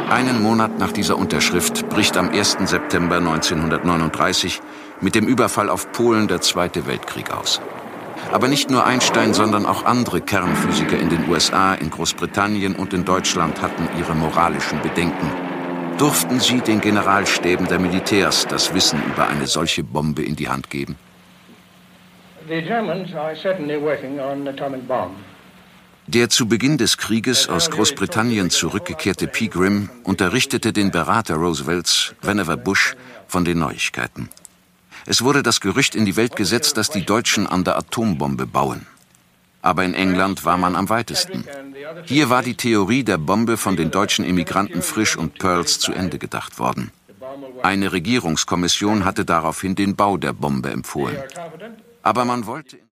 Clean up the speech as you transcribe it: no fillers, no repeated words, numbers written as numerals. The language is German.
Einen Monat nach dieser Unterschrift bricht am 1. September 1939 mit dem Überfall auf Polen der Zweite Weltkrieg aus. Aber nicht nur Einstein, sondern auch andere Kernphysiker in den USA, in Großbritannien und in Deutschland hatten ihre moralischen Bedenken. Durften sie den Generalstäben der Militärs das Wissen über eine solche Bombe in die Hand geben? Der zu Beginn des Krieges aus Großbritannien zurückgekehrte Pegram unterrichtete den Berater Roosevelts, Vannevar Bush, von den Neuigkeiten. Es wurde das Gerücht in die Welt gesetzt, dass die Deutschen an der Atombombe bauen. Aber in England war man am weitesten. Hier war die Theorie der Bombe von den deutschen Emigranten Frisch und Pearls zu Ende gedacht worden. Eine Regierungskommission hatte daraufhin den Bau der Bombe empfohlen. Aber man wollte